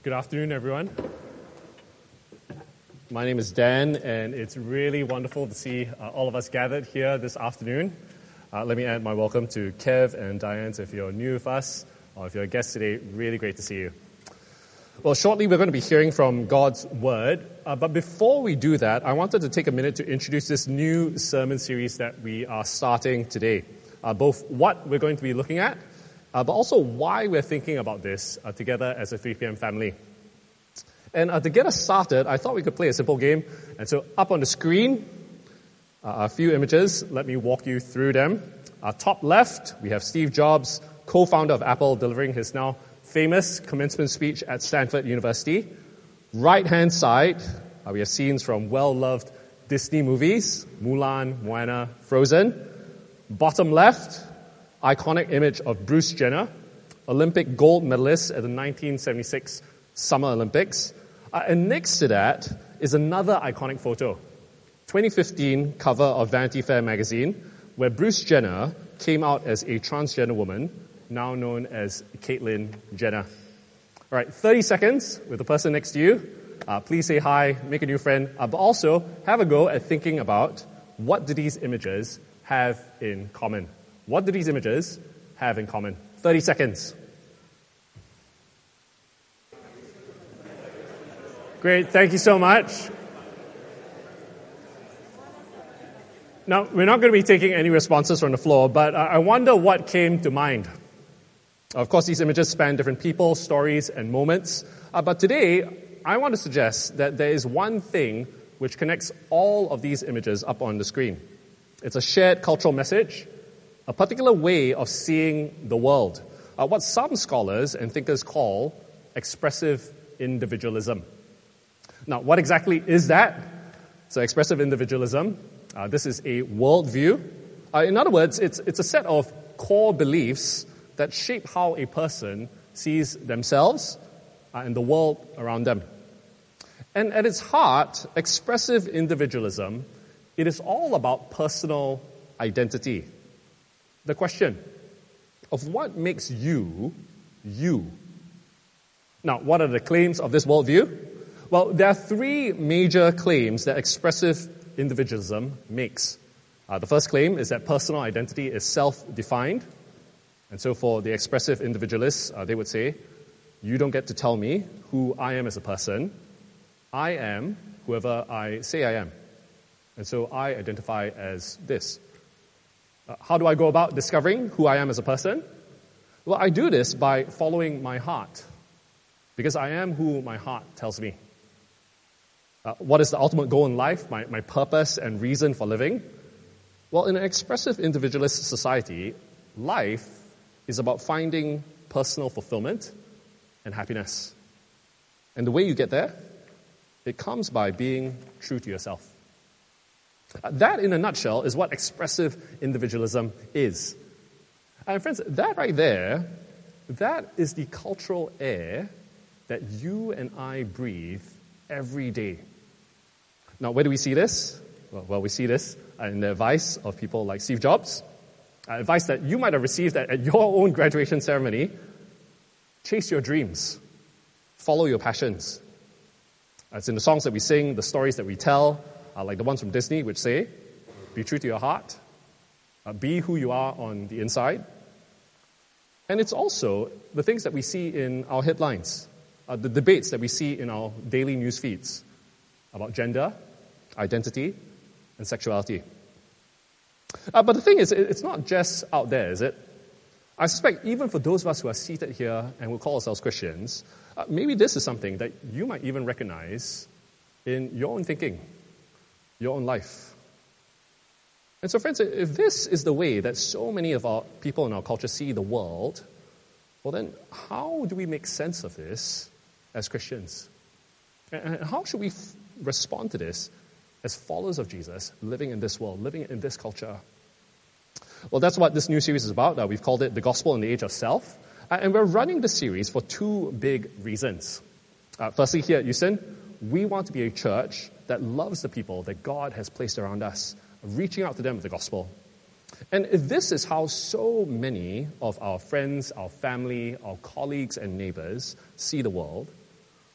Good afternoon, everyone. My name is Dan, and it's really wonderful to see all of us gathered here this afternoon. Let me add my welcome to Kev and Diane. So if you're new with us, or if you're a guest today, really great to see you. Well, shortly we're going to be hearing from God's Word. But before we do that, I wanted to take a minute to introduce this new sermon series that we are starting today. Both what we're going to be looking at, but also why we're thinking about this together as a 3 p.m. family. And to get us started, I thought we could play a simple game. And so up on the screen, a few images. Let me walk you through them. Top left, we have Steve Jobs, co-founder of Apple, delivering his now famous commencement speech at Stanford University. Right-hand side, we have scenes from well-loved Disney movies, Mulan, Moana, Frozen. Bottom left, iconic image of Bruce Jenner, Olympic gold medalist at the 1976 Summer Olympics. And next to that is another iconic photo, 2015 cover of Vanity Fair magazine, where Bruce Jenner came out as a transgender woman, now known as Caitlyn Jenner. All right, 30 seconds with the person next to you. Please say hi, make a new friend, but also have a go at thinking about what do these images have in common. What do these images have in common? 30 seconds. Great, thank you so much. Now, we're not going to be taking any responses from the floor, but I wonder what came to mind. Of course, these images span different people, stories, and moments. But today, I want to suggest that there is one thing which connects all of these images up on the screen. It's a shared cultural message, a particular way of seeing the world, what some scholars and thinkers call expressive individualism. Now, what exactly is that? So expressive individualism, this is a worldview. In other words, it's a set of core beliefs that shape how a person sees themselves and the world around them. And at its heart, expressive individualism, it is all about personal identity. The question of what makes you, you. Now, what are the claims of this worldview? Well, there are three major claims that expressive individualism makes. The first claim is that personal identity is self-defined. And so for the expressive individualists, they would say, you don't get to tell me who I am as a person. I am whoever I say I am. And so I identify as this. How do I go about discovering who I am as a person? Well, I do this by following my heart, because I am who my heart tells me. What is the ultimate goal in life, my purpose and reason for living? Well, in an expressive individualist society, life is about finding personal fulfillment and happiness. And the way you get there, it comes by being true to yourself. That, in a nutshell, is what expressive individualism is. And friends, that right there, that is the cultural air that you and I breathe every day. Now, where do we see this? Well, we see this in the advice of people like Steve Jobs, advice that you might have received at your own graduation ceremony. Chase your dreams. Follow your passions. It's in the songs that we sing, the stories that we tell, like the ones from Disney, which say, be true to your heart, be who you are on the inside. And it's also the things that we see in our headlines, the debates that we see in our daily news feeds about gender, identity, and sexuality. But the thing is, it's not just out there, is it? I suspect even for those of us who are seated here and who call ourselves Christians, maybe this is something that you might even recognize in your own thinking, your own life. And so, friends, if this is the way that so many of our people in our culture see the world, well then, how do we make sense of this as Christians? And how should we respond to this as followers of Jesus, living in this world, living in this culture? Well, that's what this new series is about. We've called it The Gospel in the Age of Self. And we're running this series for two big reasons. Firstly, here at Houston, we want to be a church that loves the people that God has placed around us, reaching out to them with the gospel. And if this is how so many of our friends, our family, our colleagues and neighbors see the world,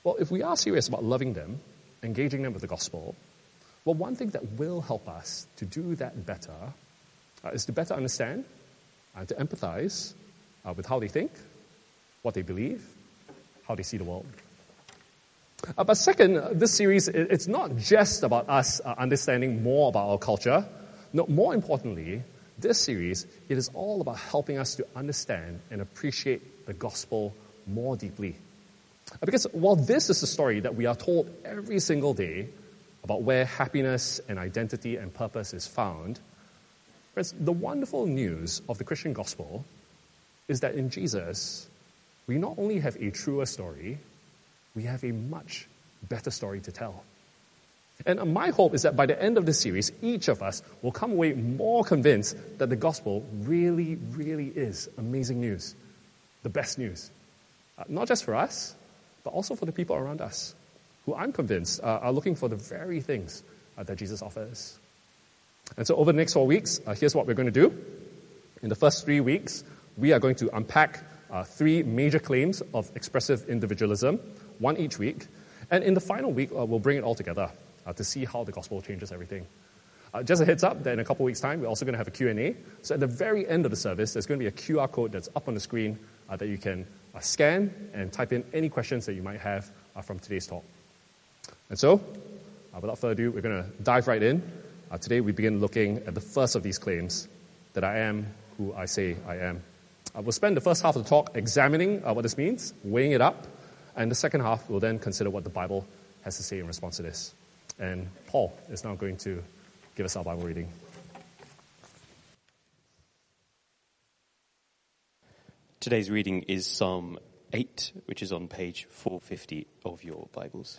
Well, if we are serious about loving them, engaging them with the gospel, well, one thing that will help us to do that better is to better understand and to empathize with how they think, what they believe, how they see the world. But second, this series, it's not just about us understanding more about our culture. No, more importantly, this series, it is all about helping us to understand and appreciate the gospel more deeply. Because while this is a story that we are told every single day about where happiness and identity and purpose is found, friends, the wonderful news of the Christian gospel is that in Jesus, we not only have a truer story, we have a much better story to tell. And my hope is that by the end of this series, each of us will come away more convinced that the gospel really, really is amazing news, the best news. Not just for us, but also for the people around us, who I'm convinced are looking for the very things that Jesus offers. And so over the next 4 weeks, here's what we're going to do. In the first 3 weeks, we are going to unpack 3 major claims of expressive individualism, one each week. And in the final week, we'll bring it all together to see how the gospel changes everything. Just a heads up that in a couple of weeks' time, we're also going to have a Q&A. So at the very end of the service, there's going to be a QR code that's up on the screen that you can scan and type in any questions that you might have from today's talk. And so, without further ado, we're going to dive right in. Today we begin looking at the first of these claims, that I am who I say I am. We'll spend the first half of the talk examining what this means, weighing it up, and the second half we'll then consider what the Bible has to say in response to this. And Paul is now going to give us our Bible reading. Today's reading is Psalm 8, which is on page 450 of your Bibles.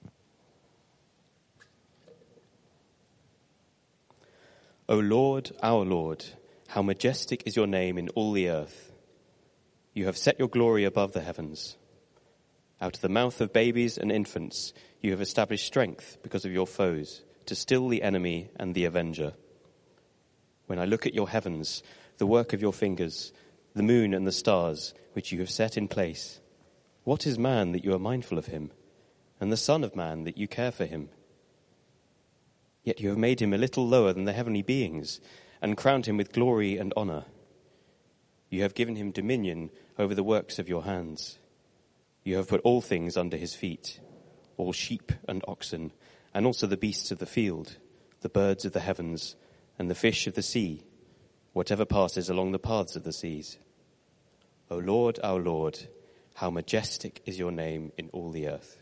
O Lord, our Lord, how majestic is your name in all the earth. You have set your glory above the heavens. Out of the mouth of babies and infants, you have established strength because of your foes, to still the enemy and the avenger. When I look at your heavens, the work of your fingers, the moon and the stars, which you have set in place, what is man that you are mindful of him, and the son of man that you care for him? Yet you have made him a little lower than the heavenly beings, and crowned him with glory and honor. You have given him dominion over the works of your hands. You have put all things under his feet, all sheep and oxen, and also the beasts of the field, the birds of the heavens, and the fish of the sea, whatever passes along the paths of the seas. O Lord, our Lord, how majestic is your name in all the earth.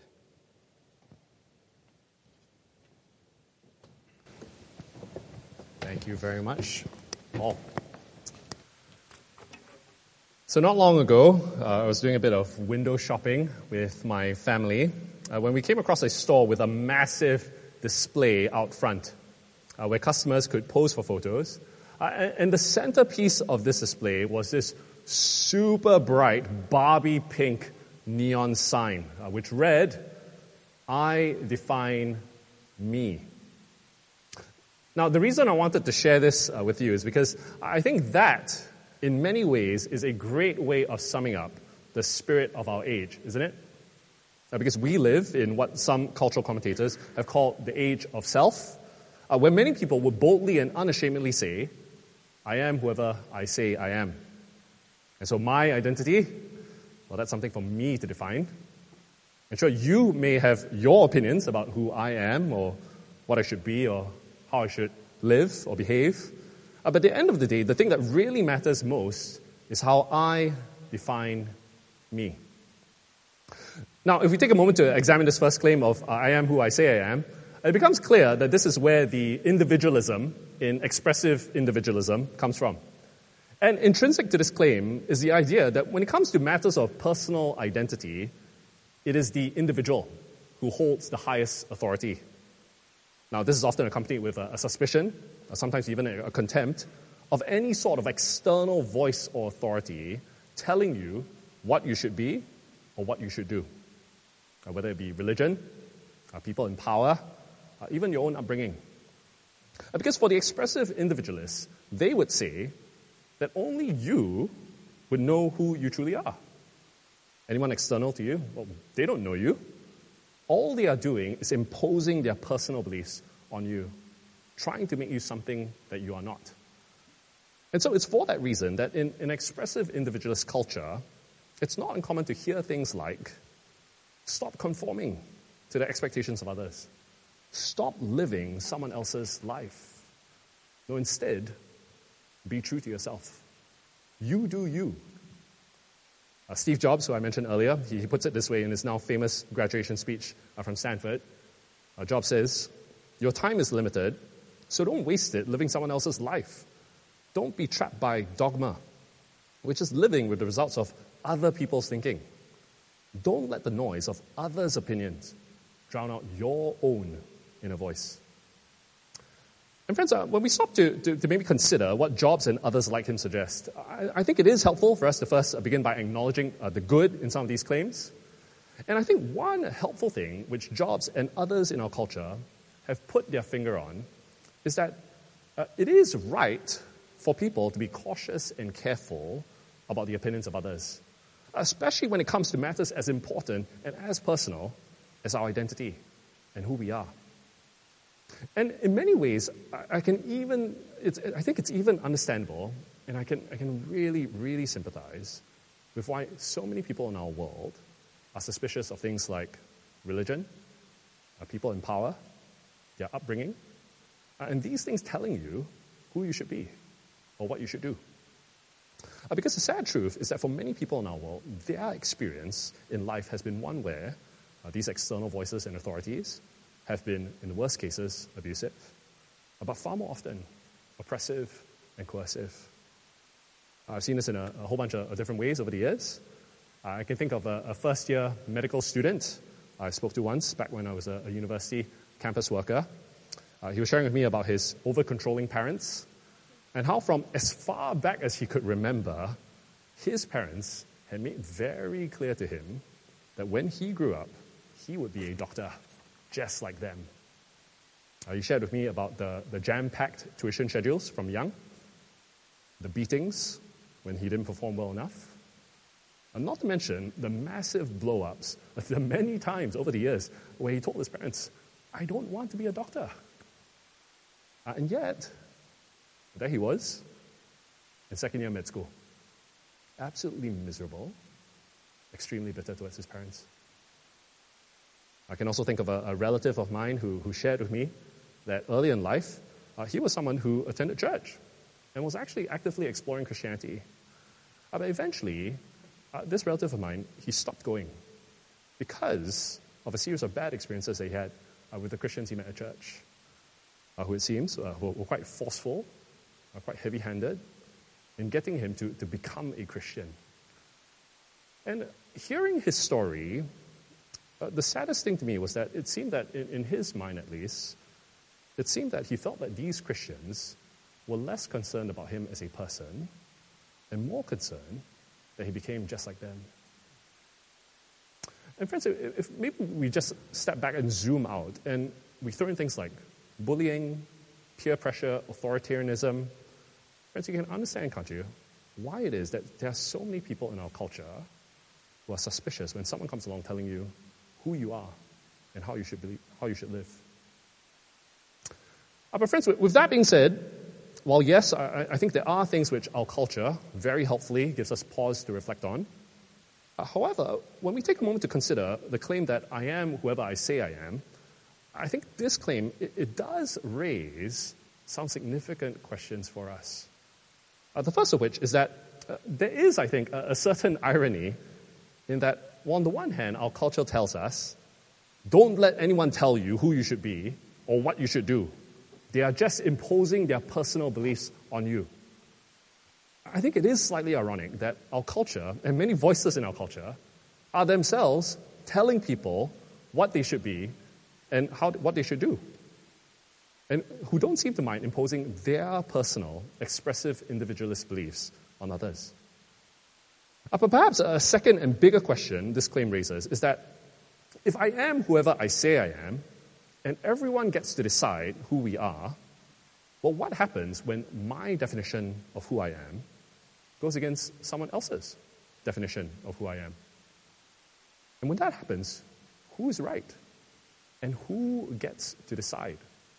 Thank you very much, Paul. So not long ago, I was doing a bit of window shopping with my family when we came across a store with a massive display out front where customers could pose for photos. And the centerpiece of this display was this super bright Barbie pink neon sign, which read, "I define me." Now, the reason I wanted to share this with you is because I think that, in many ways, is a great way of summing up the spirit of our age, isn't it? Because we live in what some cultural commentators have called the age of self, where many people would boldly and unashamedly say, "I am whoever I say I am." And so my identity, well, that's something for me to define. And sure, you may have your opinions about who I am or what I should be or how I should live or behave. But at the end of the day, the thing that really matters most is how I define me. Now, if we take a moment to examine this first claim of I am who I say I am, it becomes clear that this is where the individualism in expressive individualism comes from. And intrinsic to this claim is the idea that when it comes to matters of personal identity, it is the individual who holds the highest authority. Now, this is often accompanied with a suspicion, sometimes even a contempt, of any sort of external voice or authority telling you what you should be or what you should do. Whether it be religion, people in power, even your own upbringing. Because for the expressive individualists, they would say that only you would know who you truly are. Anyone external to you, well, they don't know you. all they are doing is imposing their personal beliefs on you, trying to make you something that you are not. And so it's for that reason that in an expressive individualist culture, it's not uncommon to hear things like, stop conforming to the expectations of others. Stop living someone else's life. No, instead, be true to yourself. You do you. Steve Jobs, who I mentioned earlier, he puts it this way in his now famous graduation speech from Stanford. Jobs says, your time is limited, so don't waste it living someone else's life. Don't be trapped by dogma, which is living with the results of other people's thinking. Don't let the noise of others' opinions drown out your own inner voice. And friends, when we stop to maybe consider what Jobs and others like him suggest, I think it is helpful for us to first begin by acknowledging the good in some of these claims. And I think one helpful thing which Jobs and others in our culture have put their finger on is that it is right for people to be cautious and careful about the opinions of others, especially when it comes to matters as important and as personal as our identity and who we are. And in many ways, I think it's even understandable, and I can really, really sympathize with why so many people in our world are suspicious of things like religion, people in power, their upbringing, and these things telling you who you should be or what you should do. Because the sad truth is that for many people in our world, their experience in life has been one where these external voices and authorities have been, in the worst cases, abusive, but far more often oppressive and coercive. I've seen this in a whole bunch of different ways over the years. I can think of a first-year medical student I spoke to once back when I was a university campus worker. He was sharing with me about his over-controlling parents and how from as far back as he could remember, his parents had made very clear to him that when he grew up, he would be a doctor, just like them. He shared with me about the jam-packed tuition schedules from young, the beatings when he didn't perform well enough, and not to mention the massive blow-ups, the many times over the years where he told his parents, I don't want to be a doctor. And yet, there he was, in second year med school, absolutely miserable, extremely bitter towards his parents. I can also think of a relative of mine who shared with me that early in life, he was someone who attended church and was actually actively exploring Christianity. But eventually, this relative of mine, he stopped going because of a series of bad experiences that he had with the Christians he met at church, who it seems were quite forceful, quite heavy-handed in getting him to become a Christian. And hearing his story, the saddest thing to me was that it seemed that, in his mind at least, it seemed that he felt that these Christians were less concerned about him as a person and more concerned that he became just like them. And friends, if maybe we just step back and zoom out and we throw in things like bullying, peer pressure, authoritarianism, friends, you can understand, can't you, why it is that there are so many people in our culture who are suspicious when someone comes along telling you who you are and how you should live. But friends, with that being said, while yes, I think there are things which our culture very helpfully gives us pause to reflect on. However, when we take a moment to consider the claim that I am whoever I say I am, I think this claim, it does raise some significant questions for us. The first of which is that there is, I think, a certain irony in that, well, on the one hand, our culture tells us, don't let anyone tell you who you should be or what you should do. They are just imposing their personal beliefs on you. I think it is slightly ironic that our culture, and many voices in our culture, are themselves telling people what they should be and what they should do, and who don't seem to mind imposing their personal, expressive, individualist beliefs on others. But perhaps a second and bigger question this claim raises is that if I am whoever I say I am, and everyone gets to decide who we are, well, what happens when my definition of who I am goes against someone else's definition of who I am? And when that happens, who is right And who gets to decide?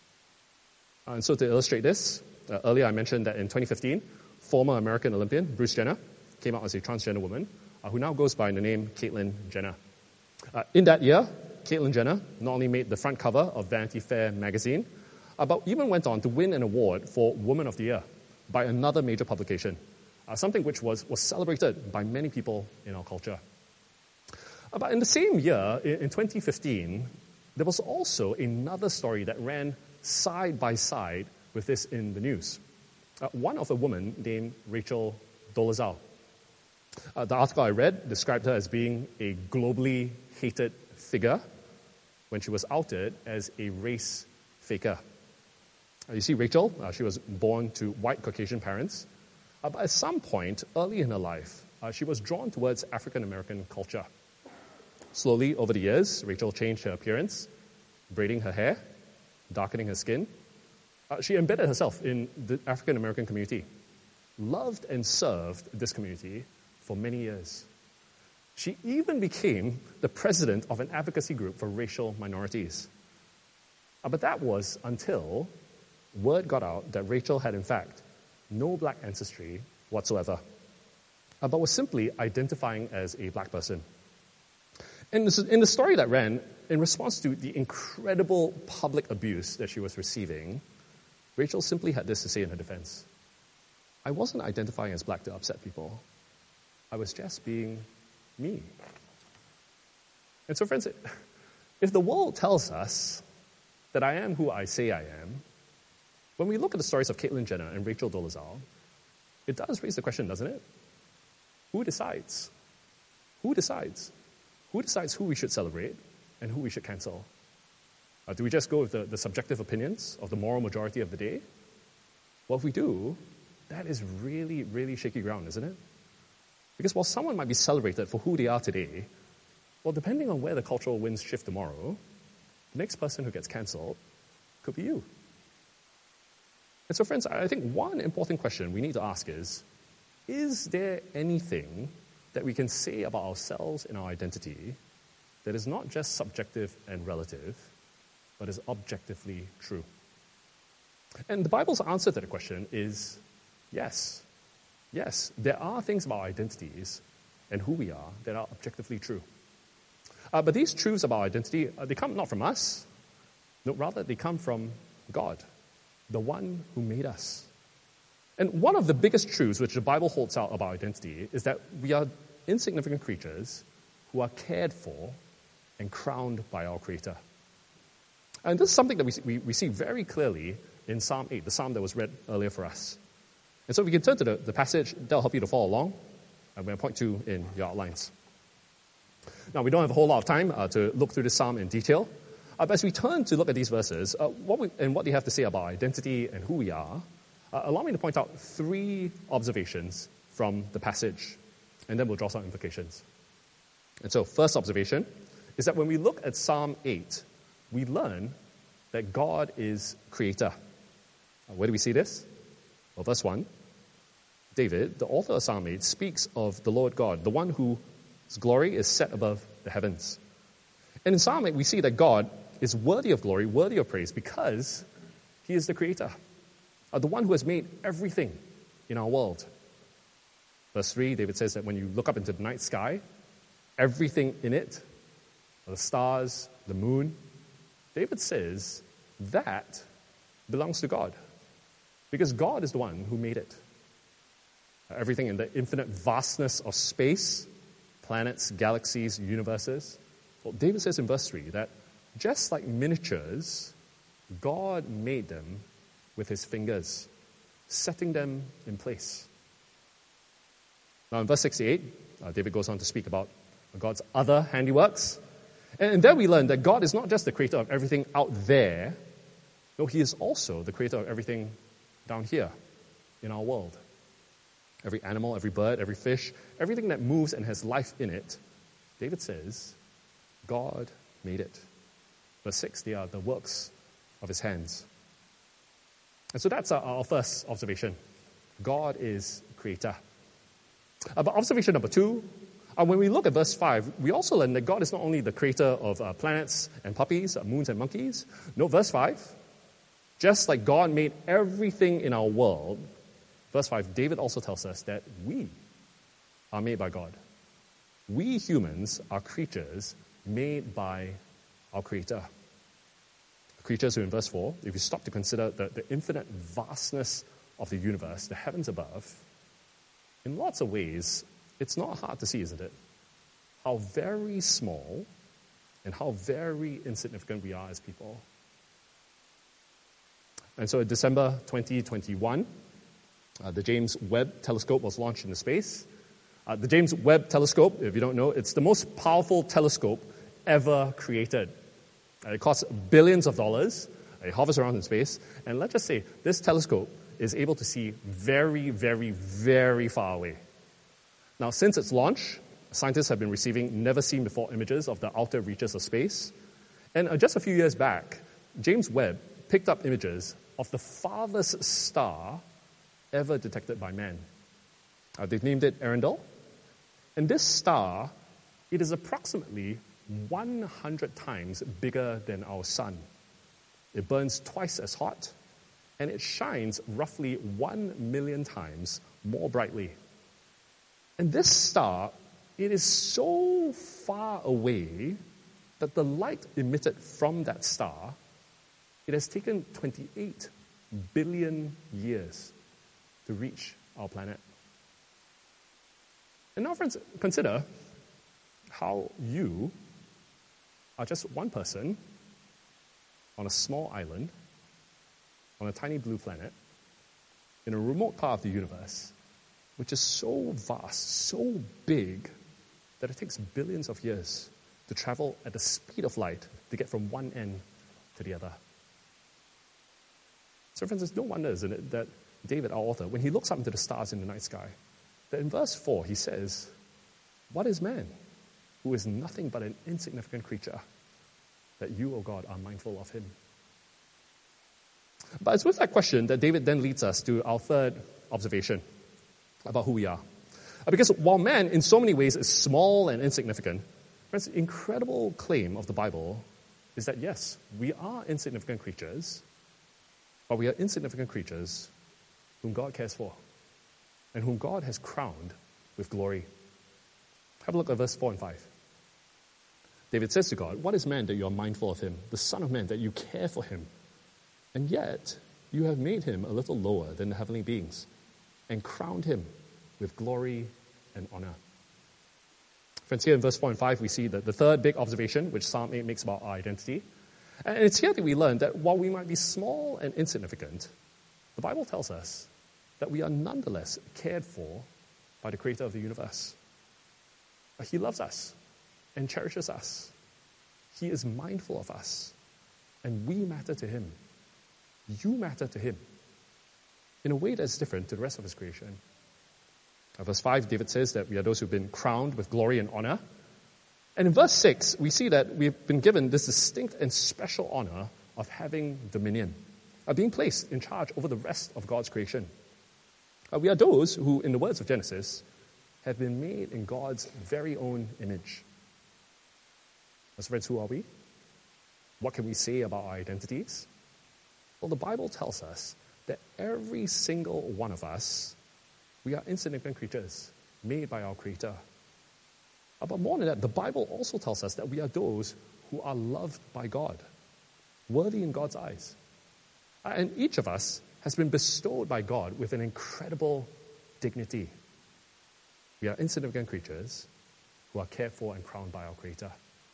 And so to illustrate this, earlier I mentioned that in 2015, former American Olympian Bruce Jenner came out as a transgender woman who now goes by the name Caitlyn Jenner. In that year, Caitlyn Jenner not only made the front cover of Vanity Fair magazine, but even went on to win an award for Woman of the Year by another major publication, something which was celebrated by many people in our culture. But in the same year, in 2015, there was also another story that ran side by side with this in the news. One of a woman named Rachel Dolezal. The article I read described her as being a globally hated figure when she was outed as a race faker. You see, Rachel, she was born to white Caucasian parents, but at some point early in her life, she was drawn towards African American culture. Slowly, over the years, Rachel changed her appearance, braiding her hair, darkening her skin. She embedded herself in the African American community, loved and served this community for many years. She even became the president of an advocacy group for racial minorities. But that was until word got out that Rachel had, in fact, no black ancestry whatsoever, but was simply identifying as a black person. And in the story that ran, in response to the incredible public abuse that she was receiving, Rachel simply had this to say in her defense. I wasn't identifying as black to upset people. I was just being me. And so, friends, if the world tells us that I am who I say I am, when we look at the stories of Caitlyn Jenner and Rachel Dolezal, it does raise the question, doesn't it? Who decides? Who decides? Who decides who we should celebrate and who we should cancel? Do we just go with the subjective opinions of the moral majority of the day? Well, if we do, that is really, really shaky ground, isn't it? Because while someone might be celebrated for who they are today, well, depending on where the cultural winds shift tomorrow, the next person who gets cancelled could be you. And so, friends, I think one important question we need to ask is there anything that we can say about ourselves and our identity that is not just subjective and relative, but is objectively true? And the Bible's answer to the question is yes. Yes, there are things about our identities and who we are that are objectively true. But these truths about our identity, they come not from us. No, rather, they come from God, the one who made us. And one of the biggest truths which the Bible holds out about identity is that we are insignificant creatures who are cared for and crowned by our Creator. And this is something that we see very clearly in Psalm 8, the psalm that was read earlier for us. And so if we can turn to the passage, that'll help you to follow along. I'm going to point to in your outlines. Now, we don't have a whole lot of time to look through this psalm in detail. But as we turn to look at these verses, what they have to say about identity and who we are, allow me to point out three observations from the passage, and then we'll draw some implications. And so, first observation is that when we look at Psalm 8, we learn that God is creator. Where do we see this? Well, verse 1, David, the author of Psalm 8, speaks of the Lord God, the one whose glory is set above the heavens. And in Psalm 8, we see that God is worthy of glory, worthy of praise, because he is the creator, the one who has made everything in our world. Verse 3, David says that when you look up into the night sky, everything in it, the stars, the moon, David says that belongs to God, because God is the one who made it. Everything in the infinite vastness of space, planets, galaxies, universes. Well, David says in verse 3 that just like miniatures, God made them with his fingers, setting them in place. Now in verse 68, David goes on to speak about God's other handiworks. And there we learn that God is not just the creator of everything out there, no, he is also the creator of everything down here in our world. Every animal, every bird, every fish, everything that moves and has life in it, David says, God made it. Verse 6, they are the works of his hands. And so that's our first observation. God is creator. But observation number 2, When we look at verse 5, we also learn that God is not only the creator of planets and puppies, moons and monkeys. No, verse 5, just like God made everything in our world, verse 5, David also tells us that we are made by God. We humans are creatures made by our Creator. Creatures who, in verse 4, if you stop to consider the infinite vastness of the universe, the heavens above, in lots of ways, it's not hard to see, isn't it? How very small and how very insignificant we are as people. And so in December 2021, the James Webb Telescope was launched into space. The James Webb Telescope, if you don't know, it's the most powerful telescope ever created. It costs billions of dollars. It hovers around in space. And let's just say this telescope is able to see very, very, very far away. Now, since its launch, scientists have been receiving never-seen-before images of the outer reaches of space. And just a few years back, James Webb picked up images of the farthest star ever detected by man. They've named it Earendel. And this star, it is approximately 100 times bigger than our sun. It burns twice as hot, and it shines roughly 1 million times more brightly. And this star, it is so far away that the light emitted from that star, it has taken 28 billion years to reach our planet. And now, friends, consider how you are just one person on a small island, on a tiny blue planet, in a remote part of the universe, which is so vast, so big, that it takes billions of years to travel at the speed of light to get from one end to the other. So, friends, it's no wonder, isn't it, that David, our author, when he looks up into the stars in the night sky, that in verse 4 he says, "What is man, who is nothing but an insignificant creature, that you, O God, are mindful of him?" But it's with that question that David then leads us to our third observation about who we are. Because while man, in so many ways, is small and insignificant, friends, the incredible claim of the Bible is that, yes, we are insignificant creatures, but we are insignificant creatures whom God cares for and whom God has crowned with glory. Have a look at verse 4 and 5. David says to God, "What is man that you are mindful of him, the Son of Man that you care for him? And yet you have made him a little lower than the heavenly beings and crowned him with glory and honor." Friends, here in verse 4 and 5, we see that the third big observation which Psalm 8 makes about our identity. And it's here that we learn that while we might be small and insignificant, the Bible tells us that we are nonetheless cared for by the Creator of the universe. He loves us and cherishes us. He is mindful of us, and we matter to him. You matter to him in a way that's different to the rest of his creation. Verse 5, David says that we are those who've been crowned with glory and honor. And in verse 6, we see that we've been given this distinct and special honor of having dominion, of being placed in charge over the rest of God's creation. We are those who, in the words of Genesis, have been made in God's very own image. As friends, who are we? What can we say about our identities? Well, the Bible tells us that every single one of us, we are insignificant creatures made by our Creator. But more than that, the Bible also tells us that we are those who are loved by God, worthy in God's eyes. And each of us has been bestowed by God with an incredible dignity. We are insignificant creatures who are cared for and crowned by our Creator.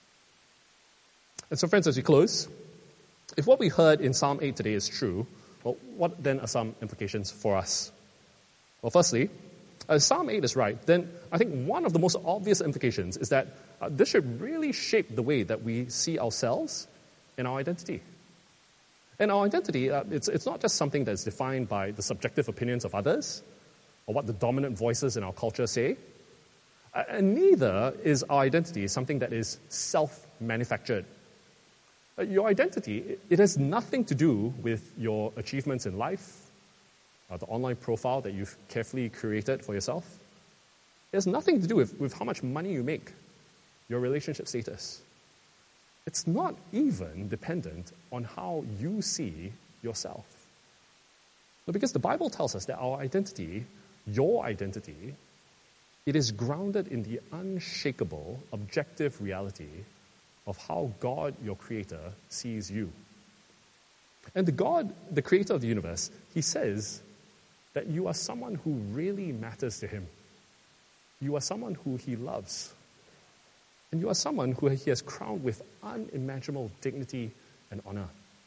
And so, friends, as we close, if what we heard in Psalm 8 today is true, well, what then are some implications for us? Well, firstly, if Psalm 8 is right, then I think one of the most obvious implications is that this should really shape the way that we see ourselves and our identity. And our identity, it's not just something that's defined by the subjective opinions of others or what the dominant voices in our culture say. And neither is our identity something that is self-manufactured. Your identity, it has nothing to do with your achievements in life, the online profile that you've carefully curated for yourself. It has nothing to do with how much money you make, your relationship status. It's not even dependent on how you see yourself. But because the Bible tells us that our identity, your identity, it is grounded in the unshakable, objective reality of how God, your Creator, sees you. And the God, the Creator of the universe, He says that you are someone who really matters to Him. You are someone who He loves. And you are someone who He has crowned with unimaginable dignity and honor.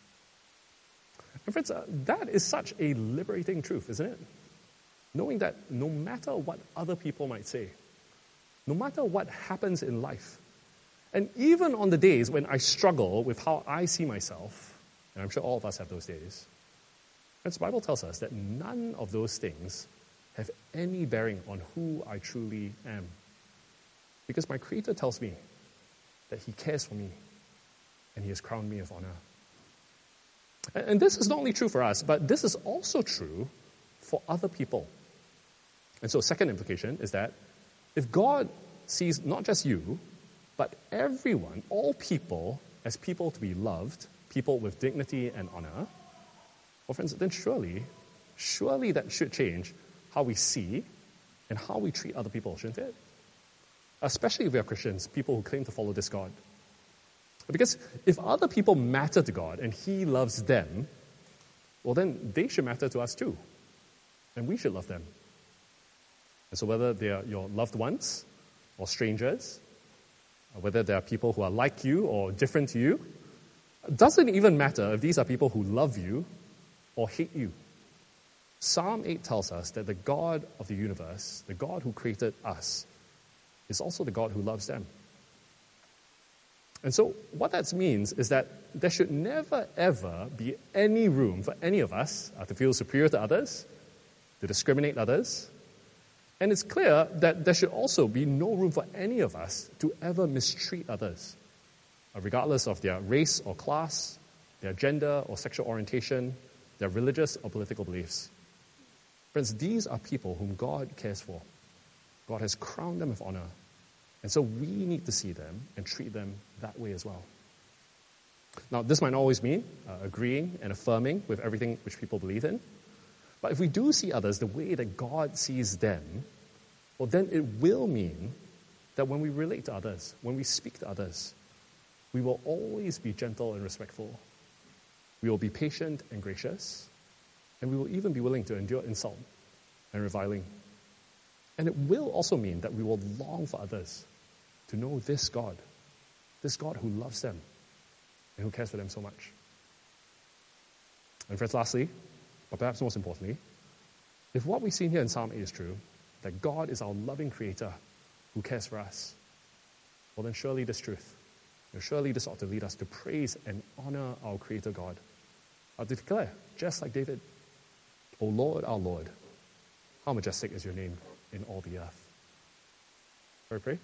And friends, that is such a liberating truth, isn't it? Knowing that no matter what other people might say, no matter what happens in life, and even on the days when I struggle with how I see myself, and I'm sure all of us have those days, friends, the Bible tells us that none of those things have any bearing on who I truly am. Because my Creator tells me that He cares for me and He has crowned me with honor. And this is not only true for us, but this is also true for other people. And so second implication is that if God sees not just you, but everyone, all people, as people to be loved, people with dignity and honor, well, friends, then surely that should change how we see and how we treat other people, shouldn't it? Especially if we are Christians, people who claim to follow this God. Because if other people matter to God and He loves them, well, then they should matter to us too. And we should love them. And so whether they are your loved ones or strangers, or whether they are people who are like you or different to you, it doesn't even matter if these are people who love you or hate you. Psalm 8 tells us that the God of the universe, the God who created us, is also the God who loves them. And so what that means is that there should never, ever be any room for any of us to feel superior to others, to discriminate others. And it's clear that there should also be no room for any of us to ever mistreat others, regardless of their race or class, their gender or sexual orientation, their religious or political beliefs. Friends, these are people whom God cares for. God has crowned them with honor. And so we need to see them and treat them that way as well. Now, this might not always mean agreeing and affirming with everything which people believe in. But if we do see others the way that God sees them, well, then it will mean that when we relate to others, when we speak to others, we will always be gentle and respectful. We will be patient and gracious. And we will even be willing to endure insult and reviling. And it will also mean that we will long for others to know this God who loves them and who cares for them so much. And friends, lastly, but perhaps most importantly, if what we've seen here in Psalm 8 is true, that God is our loving Creator who cares for us, well then surely this truth, and surely this ought to lead us to praise and honor our Creator God. To declare, just like David, O Lord, our Lord, how majestic is your name in all the earth. Shall we pray?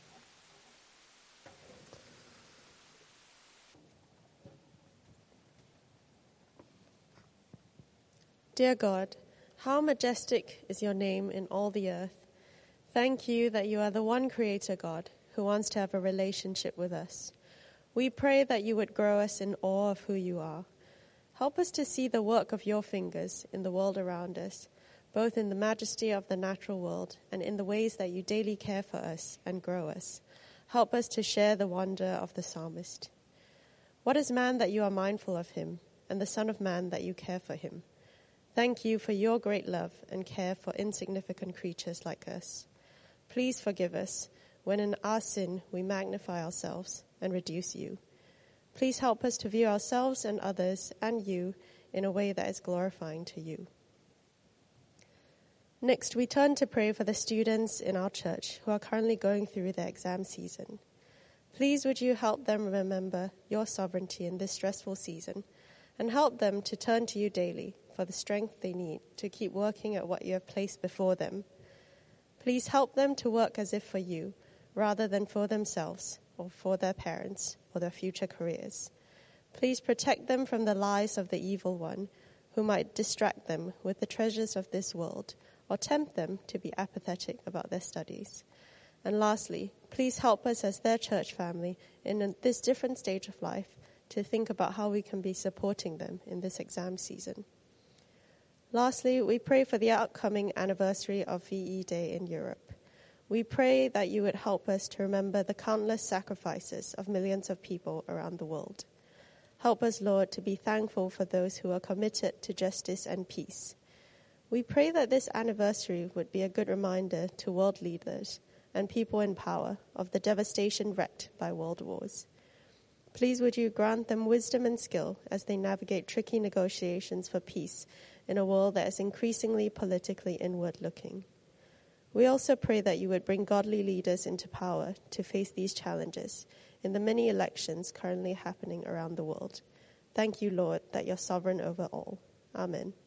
Dear God, how majestic is your name in all the earth. Thank you that you are the one Creator God who wants to have a relationship with us. We pray that you would grow us in awe of who you are. Help us to see the work of your fingers in the world around us, both in the majesty of the natural world and in the ways that you daily care for us and grow us. Help us to share the wonder of the psalmist. What is man that you are mindful of him, and the Son of Man that you care for him? Thank you for your great love and care for insignificant creatures like us. Please forgive us when in our sin we magnify ourselves and reduce you. Please help us to view ourselves and others and you in a way that is glorifying to you. Next, we turn to pray for the students in our church who are currently going through their exam season. Please would you help them remember your sovereignty in this stressful season and help them to turn to you daily for the strength they need to keep working at what you have placed before them. Please help them to work as if for you rather than for themselves or for their parents or their future careers. Please protect them from the lies of the evil one who might distract them with the treasures of this world or tempt them to be apathetic about their studies. And lastly, please help us as their church family in this different stage of life to think about how we can be supporting them in this exam season. Lastly, we pray for the upcoming anniversary of VE Day in Europe. We pray that you would help us to remember the countless sacrifices of millions of people around the world. Help us, Lord, to be thankful for those who are committed to justice and peace. We pray that this anniversary would be a good reminder to world leaders and people in power of the devastation wreaked by world wars. Please would you grant them wisdom and skill as they navigate tricky negotiations for peace in a world that is increasingly politically inward-looking. We also pray that you would bring godly leaders into power to face these challenges in the many elections currently happening around the world. Thank you, Lord, that you're sovereign over all. Amen.